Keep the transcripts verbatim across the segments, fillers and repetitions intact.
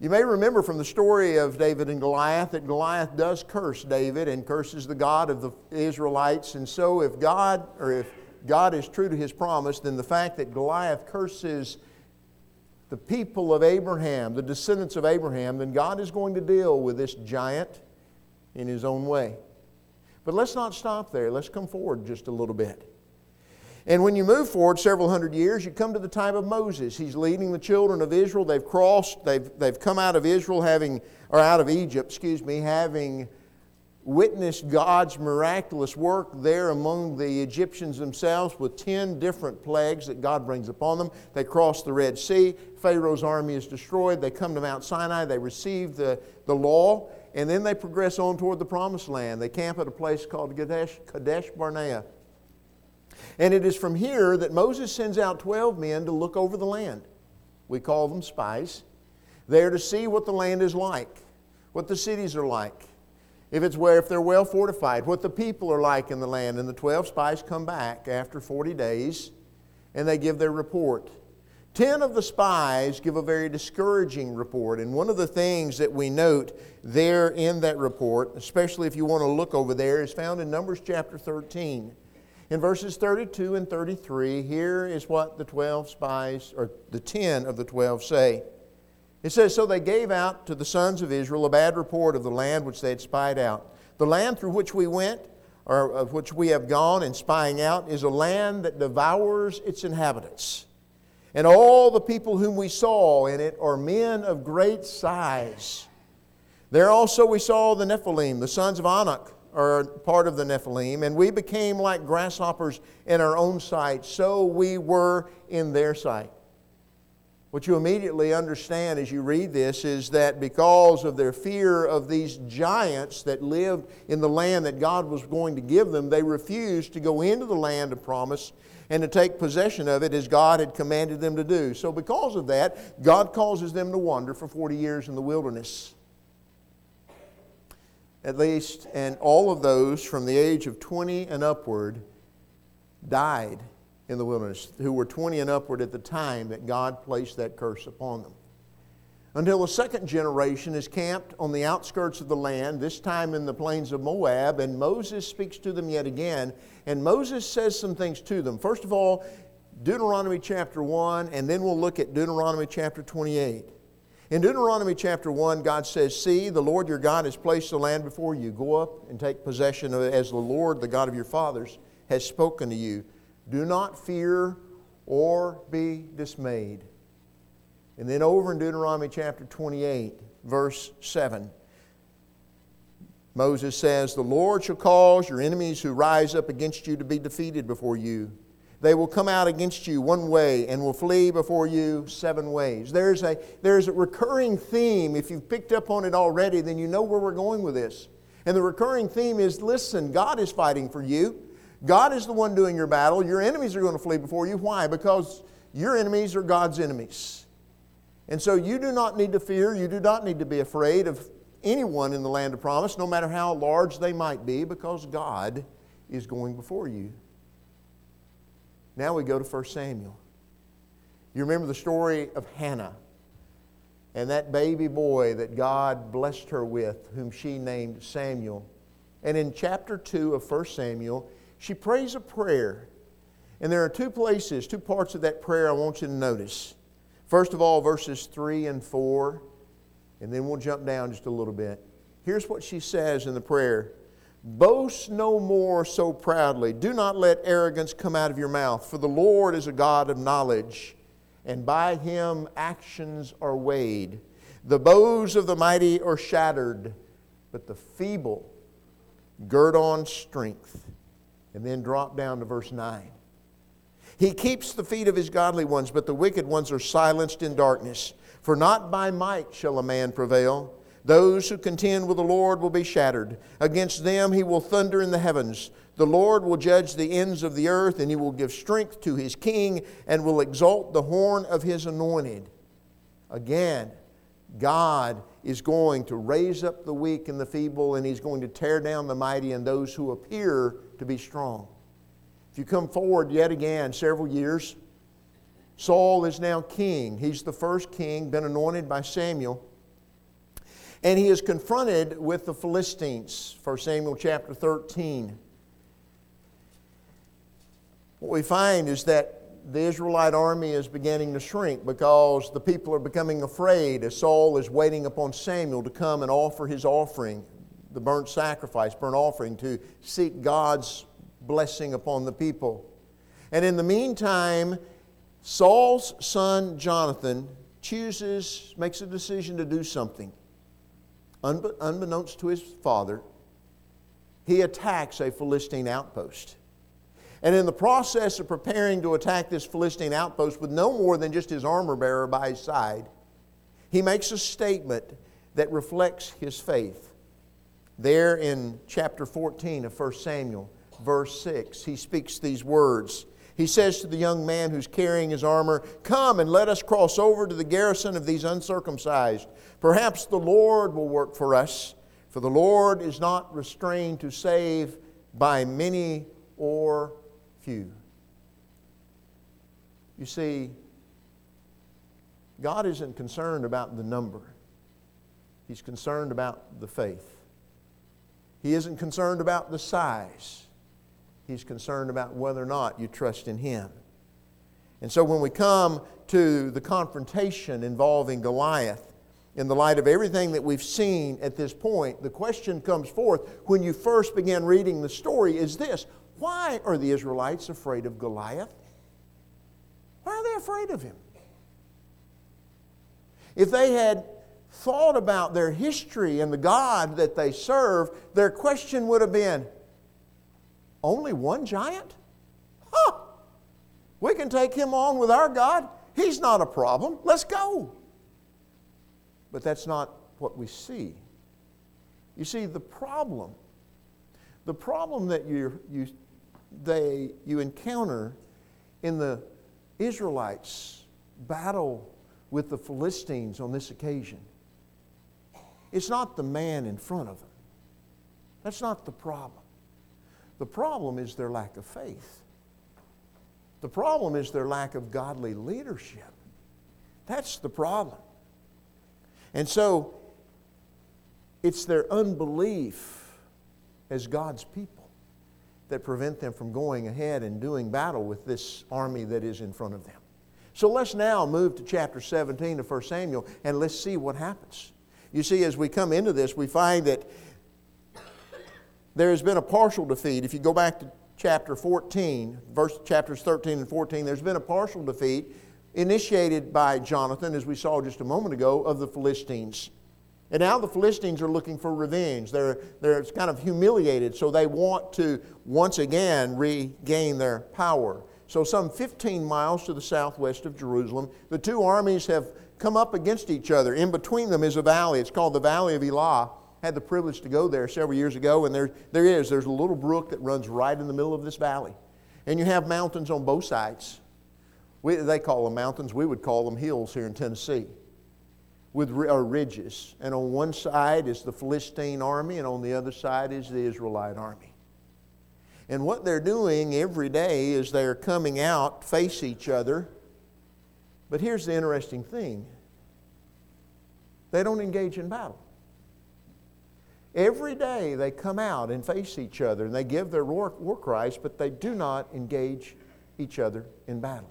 You may remember from the story of David and Goliath that Goliath does curse David and curses the God of the Israelites. And so if God, or if God is true to His promise, then the fact that Goliath curses the people of Abraham, the descendants of Abraham, then God is going to deal with this giant in His own way. But let's not stop there. Let's come forward just a little bit. And when you move forward several hundred years, you come to the time of Moses. He's leading the children of Israel. They've crossed, they've, they've come out of Israel having, or out of Egypt, excuse me, having witnessed God's miraculous work there among the Egyptians themselves with ten different plagues that God brings upon them. They cross the Red Sea. Pharaoh's army is destroyed. They come to Mount Sinai. They receive the, the law. And then they progress on toward the Promised Land. They camp at a place called Kadesh, Kadesh Barnea. And it is from here that Moses sends out twelve men to look over the land. We call them spies. They're to see what the land is like, what the cities are like, if it's where if they're well fortified, what the people are like in the land. And the twelve spies come back after forty days and they give their report. Ten of the spies give a very discouraging report. And one of the things that we note there in that report, especially if you want to look over there, is found in Numbers chapter thirteen. In verses thirty-two and thirty-three, here is what the twelve spies, or the ten of the twelve say. It says, "So they gave out to the sons of Israel a bad report of the land which they had spied out. The land through which we went, or of which we have gone in spying out, is a land that devours its inhabitants. And all the people whom we saw in it are men of great size. There also we saw the Nephilim, the sons of Anak, are part of the Nephilim, and we became like grasshoppers in our own sight, so we were in their sight." What you immediately understand as you read this is that because of their fear of these giants that lived in the land that God was going to give them, they refused to go into the land of promise and to take possession of it as God had commanded them to do. So because of that, God causes them to wander for forty years in the wilderness. At least, and all of those from the age of twenty and upward died in the wilderness, who were twenty and upward at the time that God placed that curse upon them. Until a second generation is camped on the outskirts of the land, this time in the plains of Moab, and Moses speaks to them yet again, and Moses says some things to them. First of all, Deuteronomy chapter one, and then we'll look at Deuteronomy chapter twenty-eight. In Deuteronomy chapter one, God says, "See, the Lord your God has placed the land before you. Go up and take possession of it as the Lord, the God of your fathers, has spoken to you. Do not fear or be dismayed." And then over in Deuteronomy chapter twenty-eight, verse seven, Moses says, "The Lord shall cause your enemies who rise up against you to be defeated before you. They will come out against you one way and will flee before you seven ways." There's a, there's a recurring theme. If you've picked up on it already, then you know where we're going with this. And the recurring theme is, listen, God is fighting for you. God is the one doing your battle. Your enemies are going to flee before you. Why? Because your enemies are God's enemies. And so you do not need to fear. You do not need to be afraid of anyone in the land of promise, no matter how large they might be, because God is going before you. Now we go to First Samuel. You remember the story of Hannah and that baby boy that God blessed her with, whom she named Samuel. And in chapter two of First Samuel, she prays a prayer. And there are two places, two parts of that prayer I want you to notice. First of all, verses three and four, and then we'll jump down just a little bit. Here's what she says in the prayer. "Boast no more so proudly. Do not let arrogance come out of your mouth. For the Lord is a God of knowledge, and by Him actions are weighed. The bows of the mighty are shattered, but the feeble gird on strength." And then drop down to verse nine. "He keeps the feet of His godly ones, but the wicked ones are silenced in darkness. For not by might shall a man prevail. Those who contend with the Lord will be shattered. Against them He will thunder in the heavens. The Lord will judge the ends of the earth, and He will give strength to His king, and will exalt the horn of His anointed." Again, God is going to raise up the weak and the feeble, and He's going to tear down the mighty and those who appear to be strong. If you come forward yet again several years, Saul is now king. He's the first king, been anointed by Samuel. And he is confronted with the Philistines, First Samuel chapter thirteen. What we find is that the Israelite army is beginning to shrink because the people are becoming afraid as Saul is waiting upon Samuel to come and offer his offering, the burnt sacrifice, burnt offering, to seek God's blessing upon the people. And in the meantime, Saul's son Jonathan chooses, makes a decision to do something. Unbeknownst to his father, he attacks a Philistine outpost. And in the process of preparing to attack this Philistine outpost with no more than just his armor bearer by his side, he makes a statement that reflects his faith. There in chapter fourteen of First Samuel, verse six, he speaks these words. He says to the young man who's carrying his armor, "Come and let us cross over to the garrison of these uncircumcised. Perhaps the Lord will work for us, for the Lord is not restrained to save by many or few." You see, God isn't concerned about the number. He's concerned about the faith. He isn't concerned about the size. He's concerned about whether or not you trust in Him. And so when we come to the confrontation involving Goliath, in the light of everything that we've seen at this point, the question comes forth when you first begin reading the story is this: why are the Israelites afraid of Goliath? Why are they afraid of him? If they had thought about their history and the God that they serve, their question would have been, only one giant? Huh! We can take him on with our God. He's not a problem. Let's go. But that's not what we see. You see, the problem, the problem that you you they you encounter in the Israelites' battle with the Philistines on this occasion, it's not the man in front of them. That's not the problem. The problem is their lack of faith. The problem is their lack of godly leadership. That's the problem. And so, it's their unbelief as God's people that prevent them from going ahead and doing battle with this army that is in front of them. So let's now move to chapter seventeen of First Samuel and let's see what happens. You see, as we come into this, we find that there has been a partial defeat. If you go back to chapter fourteen, verse, chapters thirteen and fourteen, there's been a partial defeat initiated by Jonathan, as we saw just a moment ago, of the Philistines. And now the Philistines are looking for revenge. They're, they're kind of humiliated, so they want to once again regain their power. So some fifteen miles to the southwest of Jerusalem, the two armies have come up against each other. In between them is a valley. It's called the Valley of Elah. I had the privilege to go there several years ago, and there, there is. There's a little brook that runs right in the middle of this valley. And you have mountains on both sides. We, they call them mountains. We would call them hills here in Tennessee, with or ridges. And on one side is the Philistine army, and on the other side is the Israelite army. And what they're doing every day is they're coming out, face each other. But here's the interesting thing. They don't engage in battle. Every day they come out and face each other, and they give their war, war cries, but they do not engage each other in battle.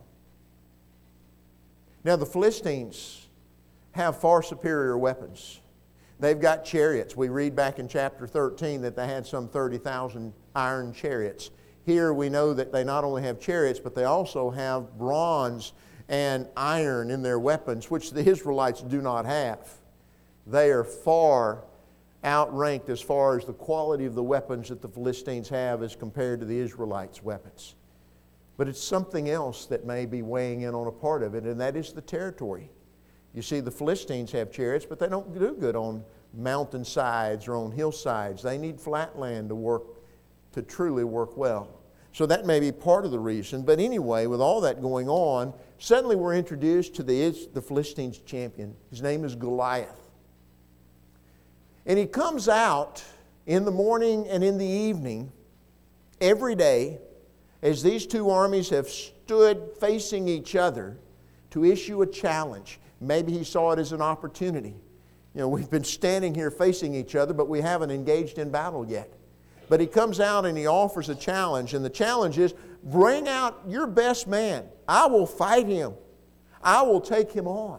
Now the Philistines have far superior weapons. They've got chariots. We read back in chapter thirteen that they had some thirty thousand iron chariots. Here we know that they not only have chariots, but they also have bronze and iron in their weapons, which the Israelites do not have. They are far outranked as far as the quality of the weapons that the Philistines have as compared to the Israelites' weapons. But it's something else that may be weighing in on a part of it, and that is the territory. You see, the Philistines have chariots, but they don't do good on mountainsides or on hillsides. They need flat land to work, to truly work well. So that may be part of the reason. But anyway, with all that going on, suddenly we're introduced to the, the Philistines' champion. His name is Goliath. And he comes out in the morning and in the evening every day as these two armies have stood facing each other to issue a challenge. Maybe he saw it as an opportunity. You know, we've been standing here facing each other, but we haven't engaged in battle yet. But he comes out and he offers a challenge, and the challenge is, bring out your best man. I will fight him. I will take him on.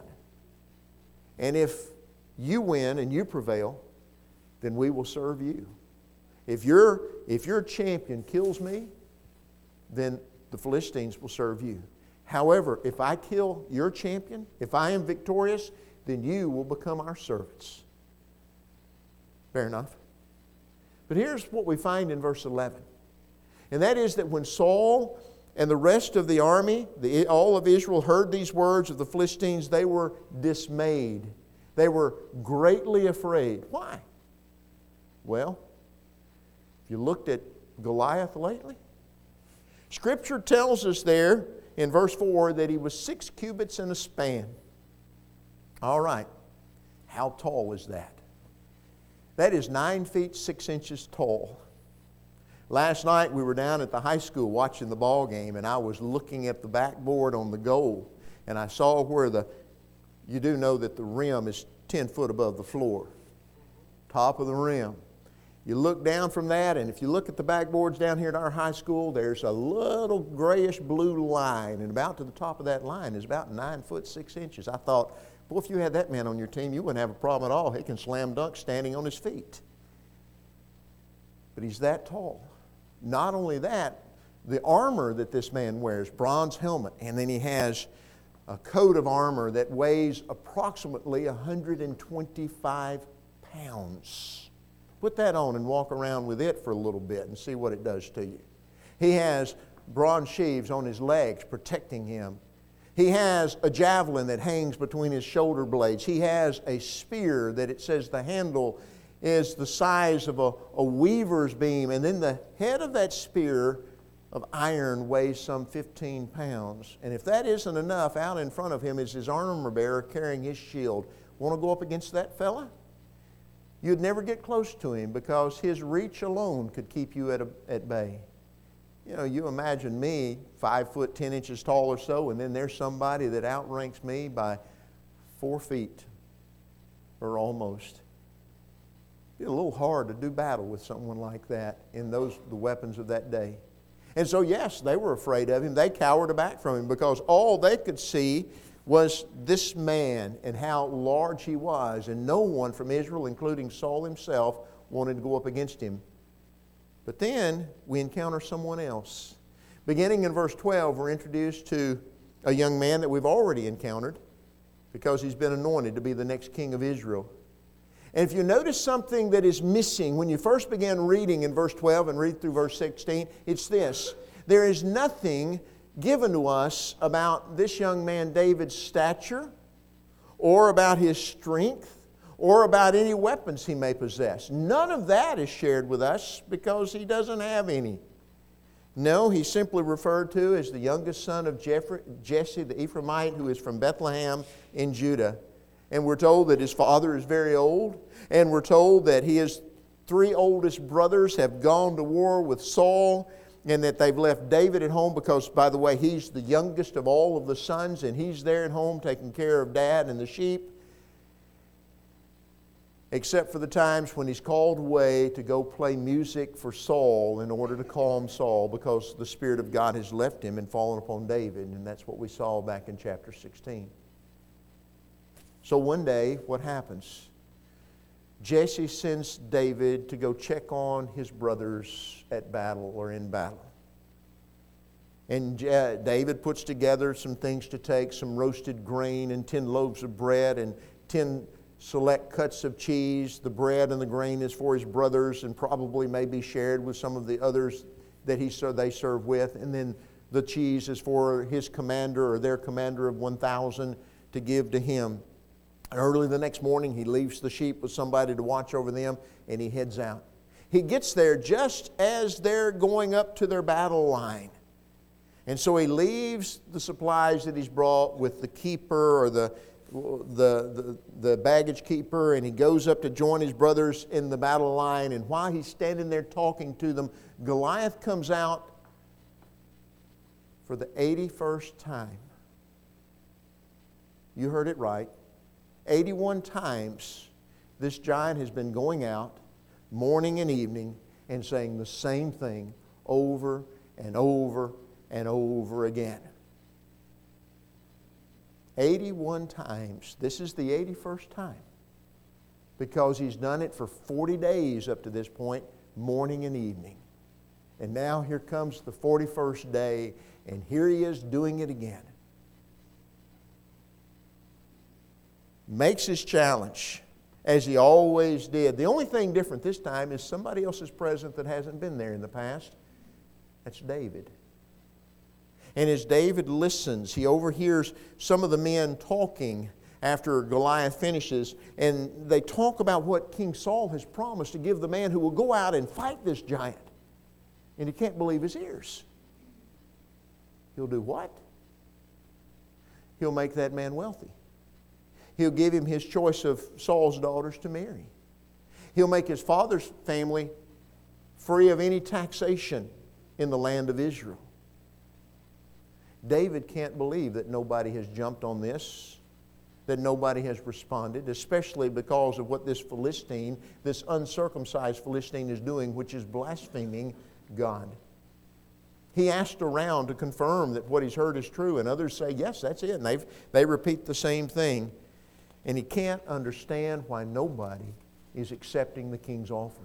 And if you win and you prevail, then we will serve you. If your, if your champion kills me, then the Philistines will serve you. However, if I kill your champion, if I am victorious, then you will become our servants. Fair enough. But here's what we find in verse eleven. And that is that when Saul and the rest of the army, the, all of Israel, heard these words of the Philistines, they were dismayed. They were greatly afraid. Why? Well, if you looked at Goliath lately, Scripture tells us there in verse four that he was six cubits and a span. All right. How tall is that? That is nine feet six inches tall. Last night we were down at the high school watching the ball game, and I was looking at the backboard on the goal, and I saw where the, you do know that the rim is ten foot above the floor. Top of the rim. You look down from that, and if you look at the backboards down here at our high school, there's a little grayish blue line, and about to the top of that line is about nine foot six inches. I thought, boy, if you had that man on your team, you wouldn't have a problem at all. He can slam dunk standing on his feet. But he's that tall. Not only that, the armor that this man wears, bronze helmet, and then he has a coat of armor that weighs approximately one hundred twenty-five pounds. Put that on and walk around with it for a little bit and see what it does to you. He has bronze sheaves on his legs protecting him. He has a javelin that hangs between his shoulder blades. He has a spear that it says the handle is the size of a, a weaver's beam. And then the head of that spear of iron weighs some fifteen pounds. And if that isn't enough, out in front of him is his armor bearer carrying his shield. Want to go up against that fella? You'd never get close to him because his reach alone could keep you at, a, at bay. You know, you imagine me, five foot ten inches tall or so, and then there's somebody that outranks me by four feet or almost. It'd be a little hard to do battle with someone like that in those the weapons of that day. And so, yes, they were afraid of him. They cowered back from him because all they could see was this man and how large he was, and no one from Israel, including Saul himself, wanted to go up against him. But then we encounter someone else. Beginning in verse twelve, we're introduced to a young man that we've already encountered because he's been anointed to be the next king of Israel. And if you notice something that is missing when you first began reading in verse twelve and read through verse sixteen, it's this. There is nothing given to us about this young man David's stature or about his strength or about any weapons he may possess. None of that is shared with us because he doesn't have any. No, he's simply referred to as the youngest son of Jesse the Ephraimite, who is from Bethlehem in Judah. And we're told that his father is very old, and we're told that his three oldest brothers have gone to war with Saul, and that they've left David at home because, by the way, he's the youngest of all of the sons, and he's there at home taking care of dad and the sheep, except for the times when he's called away to go play music for Saul in order to calm Saul, because the Spirit of God has left him and fallen upon David, and that's what we saw back in chapter sixteen. So one day, what happens? Jesse sends David to go check on his brothers at battle or in battle. And David puts together some things to take, some roasted grain and ten loaves of bread and ten select cuts of cheese. The bread and the grain is for his brothers and probably may be shared with some of the others that he they serve with. And then the cheese is for his commander or their commander of one thousand to give to him. Early the next morning, he leaves the sheep with somebody to watch over them, and he heads out. He gets there just as they're going up to their battle line. And so he leaves the supplies that he's brought with the keeper or the, the, the, the baggage keeper, and he goes up to join his brothers in the battle line. And while he's standing there talking to them, Goliath comes out for the eighty-first time. You heard it right. eighty-one times This giant has been going out morning and evening and saying the same thing over and over and over again. eighty-one times. This is the eighty-first time. Because he's done it for forty days up to this point, morning and evening. And now here comes the forty-first day, and here he is doing it again. Makes his challenge, as he always did. The only thing different this time is somebody else is present that hasn't been there in the past. That's David. And as David listens, he overhears some of the men talking after Goliath finishes, and they talk about what King Saul has promised to give the man who will go out and fight this giant. And he can't believe his ears. He'll do what? He'll make that man wealthy. He'll give him his choice of Saul's daughters to marry. He'll make his father's family free of any taxation in the land of Israel. David can't believe that nobody has jumped on this, that nobody has responded, especially because of what this Philistine, this uncircumcised Philistine is doing, which is blaspheming God. He asked around to confirm that what he's heard is true, and others say, yes, that's it. And they they repeat the same thing. And he can't understand why nobody is accepting the king's offer.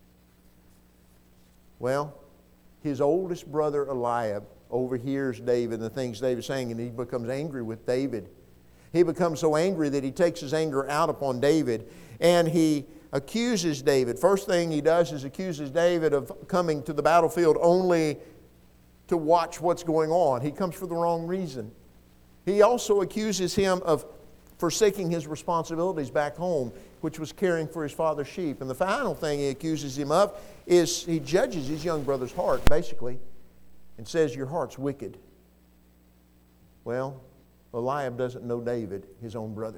Well, his oldest brother Eliab overhears David and the things David's saying, and he becomes angry with David. He becomes so angry that he takes his anger out upon David, and he accuses David. First thing he does is accuses David of coming to the battlefield only to watch what's going on. He comes for the wrong reason. He also accuses him of forsaking his responsibilities back home, which was caring for his father's sheep. And the final thing he accuses him of is he judges his young brother's heart, basically, and says, your heart's wicked. Well, Eliab doesn't know David, his own brother.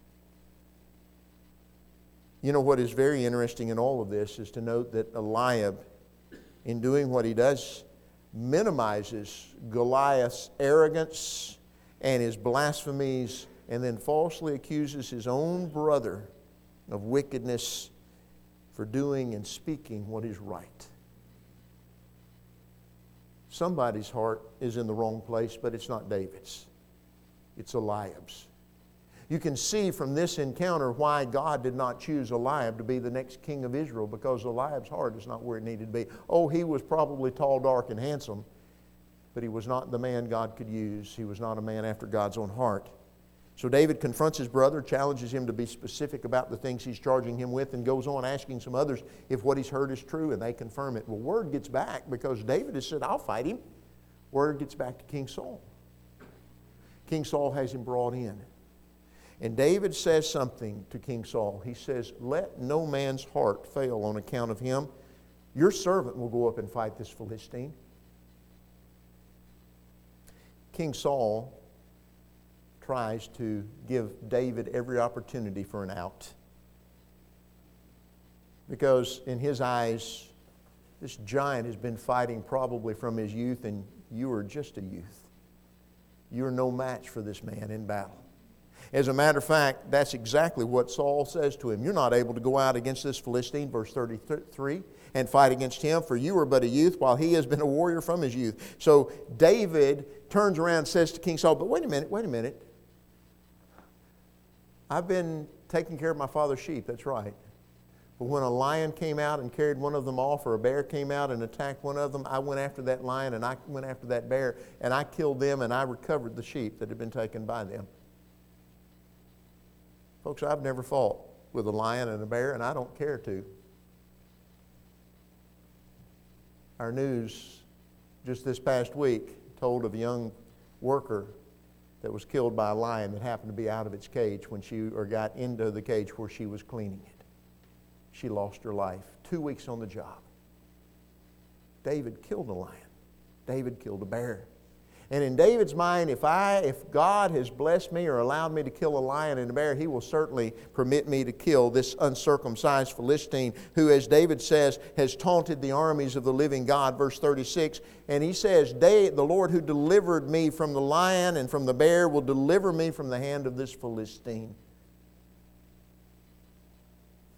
You know what is very interesting in all of this is to note that Eliab, in doing what he does, minimizes Goliath's arrogance and his blasphemies, and then falsely accuses his own brother of wickedness for doing and speaking what is right. Somebody's heart is in the wrong place, but it's not David's. It's Eliab's. You can see from this encounter why God did not choose Eliab to be the next king of Israel, because Eliab's heart is not where it needed to be. Oh, he was probably tall, dark, and handsome, but he was not the man God could use. He was not a man after God's own heart. So David confronts his brother, challenges him to be specific about the things he's charging him with, and goes on asking some others if what he's heard is true, and they confirm it. Well, word gets back, because David has said, I'll fight him. Word gets back to King Saul. King Saul has him brought in. And David says something to King Saul. He says, let no man's heart fail on account of him. Your servant will go up and fight this Philistine. King Saul tries to give David every opportunity for an out. Because in his eyes, this giant has been fighting probably from his youth, and you are just a youth. You are no match for this man in battle. As a matter of fact, that's exactly what Saul says to him. You're not able to go out against this Philistine, verse thirty-three, and fight against him, for you are but a youth, while he has been a warrior from his youth. So David turns around and says to King Saul, but wait a minute, wait a minute. I've been taking care of my father's sheep, that's right. But when a lion came out and carried one of them off, or a bear came out and attacked one of them, I went after that lion and I went after that bear, and I killed them, and I recovered the sheep that had been taken by them. Folks, I've never fought with a lion and a bear, and I don't care to. Our news just this past week told of a young worker that was killed by a lion that happened to be out of its cage when she, or got into the cage where she was cleaning it. She lost her life. Two weeks on the job. David killed a lion. David killed a bear. And in David's mind, if I, if God has blessed me or allowed me to kill a lion and a bear, He will certainly permit me to kill this uncircumcised Philistine who, as David says, has taunted the armies of the living God. Verse thirty-six, and he says, the Lord who delivered me from the lion and from the bear will deliver me from the hand of this Philistine.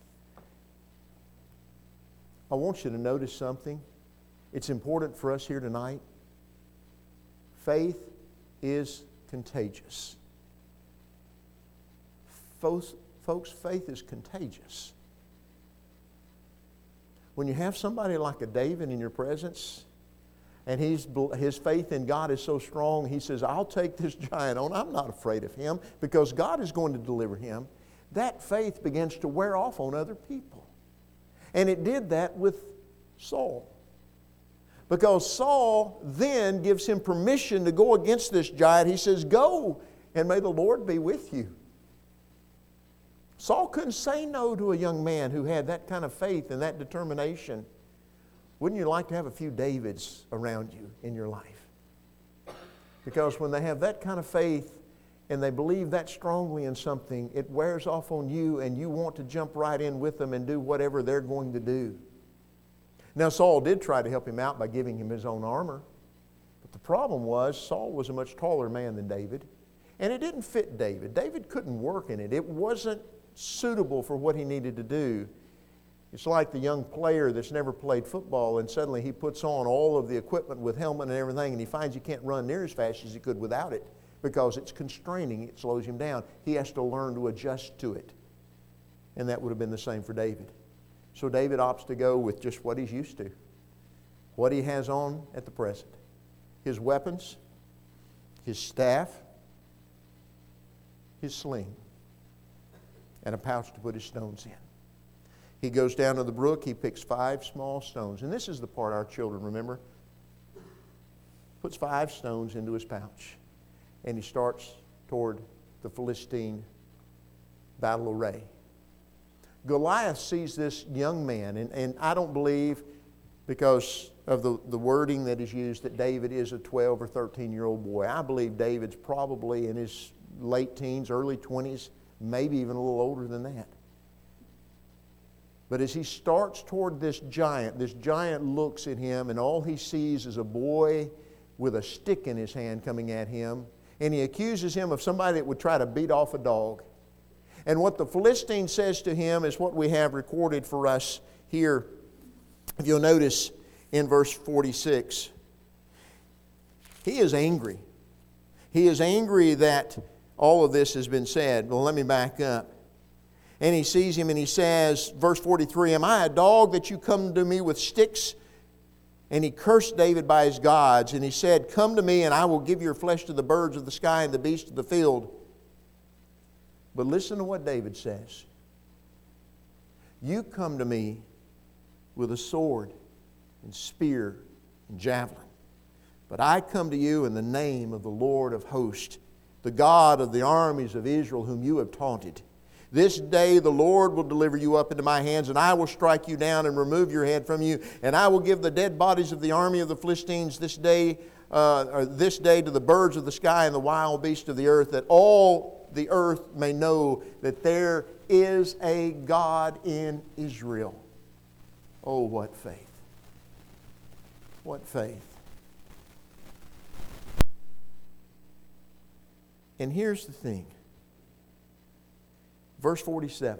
I want you to notice something. It's important for us here tonight. Faith is contagious. Folks, folks, faith is contagious. When you have somebody like a David in your presence, and he's, his faith in God is so strong, he says, I'll take this giant on. I'm not afraid of him because God is going to deliver him. That faith begins to wear off on other people. And it did that with Saul. Because Saul then gives him permission to go against this giant. He says, go, and may the Lord be with you. Saul couldn't say no to a young man who had that kind of faith and that determination. Wouldn't you like to have a few Davids around you in your life? Because when they have that kind of faith and they believe that strongly in something, it wears off on you and you want to jump right in with them and do whatever they're going to do. Now, Saul did try to help him out by giving him his own armor. But the problem was Saul was a much taller man than David. And it didn't fit David. David couldn't work in it. It wasn't suitable for what he needed to do. It's like the young player that's never played football and suddenly he puts on all of the equipment with helmet and everything and he finds he can't run near as fast as he could without it because it's constraining, it slows him down. He has to learn to adjust to it. And that would have been the same for David. So David opts to go with just what he's used to, what he has on at the present. His weapons, his staff, his sling, and a pouch to put his stones in. He goes down to the brook, he picks five small stones. And this is the part our children remember. Puts five stones into his pouch. And he starts toward the Philistine battle array. Goliath sees this young man, and, and I don't believe, because of the, the wording that is used, that David is a twelve or thirteen-year-old boy. I believe David's probably in his late teens, early twenties, maybe even a little older than that. But as he starts toward this giant, this giant looks at him, and all he sees is a boy with a stick in his hand coming at him, and he accuses him of somebody that would try to beat off a dog. And what the Philistine says to him is what we have recorded for us here. If you'll notice in verse forty-six, he is angry. He is angry that all of this has been said. Well, let me back up. And he sees him and he says, verse forty-three, am I a dog that you come to me with sticks? And he cursed David by his gods. And he said, come to me and I will give your flesh to the birds of the sky and the beasts of the field. But listen to what David says. You come to me with a sword and spear and javelin. But I come to you in the name of the Lord of hosts, the God of the armies of Israel, whom you have taunted. This day the Lord will deliver you up into my hands, and I will strike you down and remove your head from you, and I will give the dead bodies of the army of the Philistines this day, uh, or this day to the birds of the sky and the wild beasts of the earth, that all the earth may know that there is a God in Israel. Oh, what faith! What faith! And here's the thing. Verse forty-seven.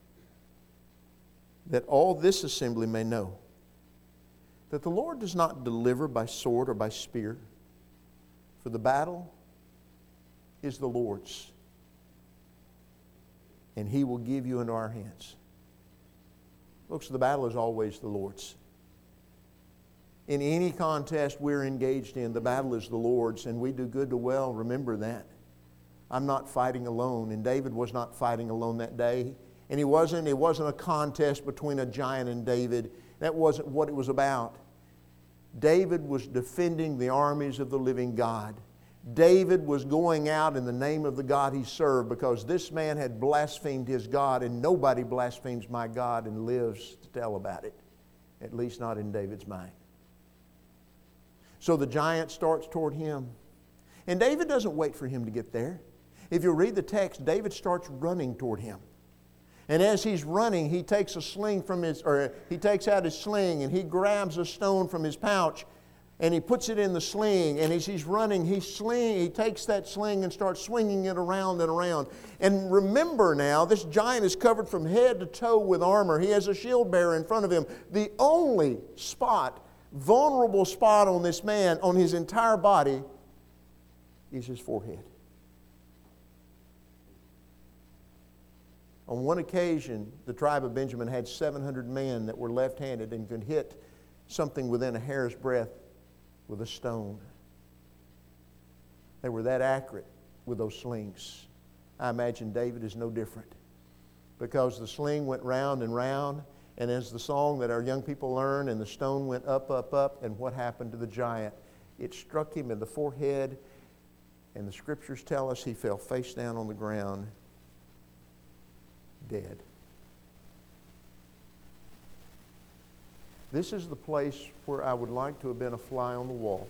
That all this assembly may know that the Lord does not deliver by sword or by spear, for the battle is the Lord's, and He will give you into our hands. Folks, the battle is always the Lord's. In any contest we're engaged in, the battle is the Lord's, and we do good to well remember that. I'm not fighting alone, and David was not fighting alone that day. And he wasn't, it wasn't a contest between a giant and David. That wasn't what it was about. David was defending the armies of the living God. David was going out in the name of the God he served, because this man had blasphemed his God, and nobody blasphemes my God and lives to tell about it. At least not in David's mind. So the giant starts toward him. And David doesn't wait for him to get there. If you read the text, David starts running toward him. And as he's running, he takes a sling from his, or he takes out his sling and he grabs a stone from his pouch. And he puts it in the sling, and as he's running, he sling, he takes that sling and starts swinging it around and around. And remember now, this giant is covered from head to toe with armor. He has a shield bearer in front of him. The only spot, vulnerable spot on this man, on his entire body, is his forehead. On one occasion, the tribe of Benjamin had seven hundred men that were left-handed and could hit something within a hair's breadth with a stone. They were that accurate with those slings. I imagine David is no different, because the sling went round and round, and as the song that our young people learn, and the stone went up, up, up, and what happened to the giant? It struck him in the forehead, and the Scriptures tell us he fell face down on the ground, dead. This is the place where I would like to have been a fly on the wall.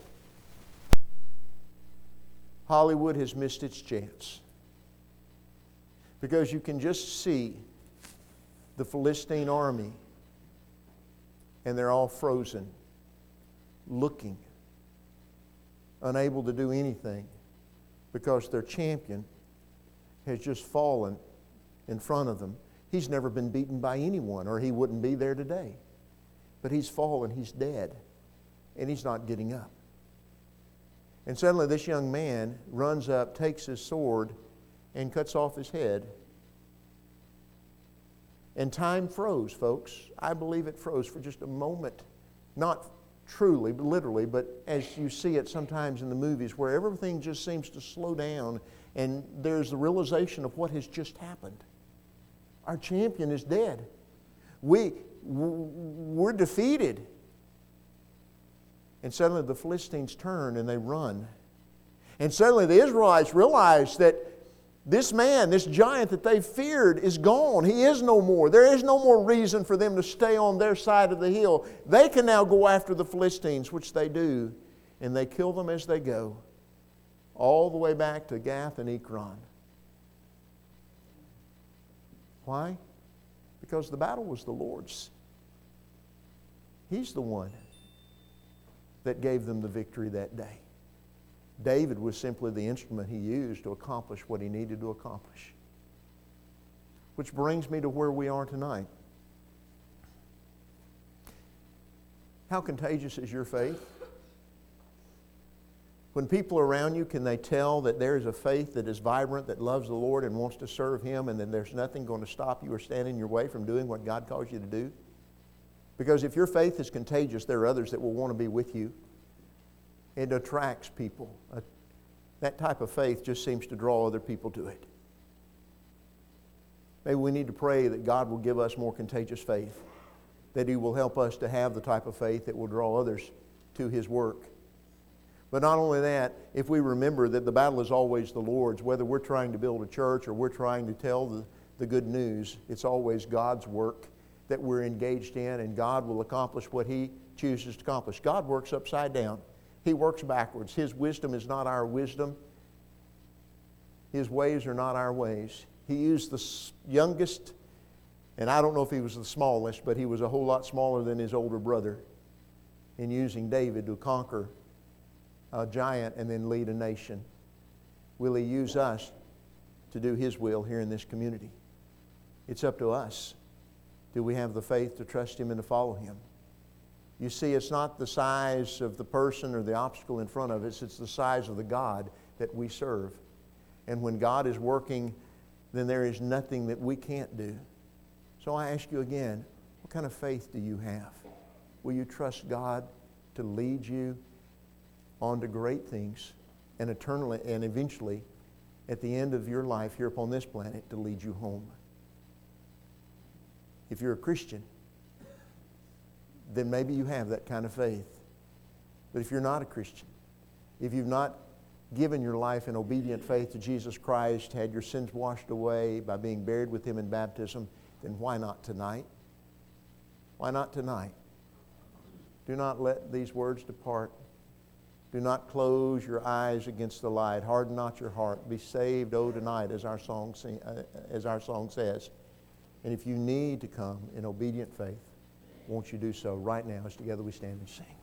Hollywood has missed its chance, because you can just see the Philistine army, and they're all frozen, looking, unable to do anything, because their champion has just fallen in front of them. He's never been beaten by anyone, or he wouldn't be there today. But he's fallen, he's dead, and he's not getting up. And suddenly this young man runs up, takes his sword, and cuts off his head. And time froze, folks. I believe it froze for just a moment. Not truly, but literally, but as you see it sometimes in the movies, where everything just seems to slow down, and there's the realization of what has just happened. Our champion is dead. We, we're defeated. And suddenly the Philistines turn and they run. And suddenly the Israelites realize that this man, this giant that they feared, is gone. He is no more. There is no more reason for them to stay on their side of the hill. They can now go after the Philistines, which they do, and they kill them as they go, all the way back to Gath and Ekron. Why? Because the battle was the Lord's. He's the one that gave them the victory that day. David was simply the instrument he used to accomplish what he needed to accomplish. Which brings me to where we are tonight. How contagious is your faith? When people around you, can they tell that there is a faith that is vibrant, that loves the Lord and wants to serve Him, and then there's nothing going to stop you or stand in your way from doing what God calls you to do? Because if your faith is contagious, there are others that will want to be with you. It attracts people. Uh, that type of faith just seems to draw other people to it. Maybe we need to pray that God will give us more contagious faith, that He will help us to have the type of faith that will draw others to His work. But not only that, if we remember that the battle is always the Lord's, whether we're trying to build a church or we're trying to tell the, the good news, it's always God's work that we're engaged in, and God will accomplish what He chooses to accomplish. God works upside down. He works backwards. His wisdom is not our wisdom. His ways are not our ways. He used the youngest, and I don't know if he was the smallest, but he was a whole lot smaller than his older brother, in using David to conquer a giant and then lead a nation. Will He use us to do His will here in this community? It's up to us. Do we have the faith to trust Him and to follow Him? You see, it's not the size of the person or the obstacle in front of us, it's the size of the God that we serve. And when God is working, then there is nothing that we can't do. So I ask you again, what kind of faith do you have? Will you trust God to lead you on to great things, and eternally and eventually at the end of your life here upon this planet to lead you home? If you're a Christian, then maybe you have that kind of faith. But if you're not a Christian, if you've not given your life in obedient faith to Jesus Christ, had your sins washed away by being buried with Him in baptism, then why not tonight? Why not tonight? Do not let these words depart. Do not close your eyes against the light. Harden not your heart. Be saved, oh, tonight, as our song, sing, uh, as our song says. And if you need to come in obedient faith, won't you do so right now as together we stand and sing?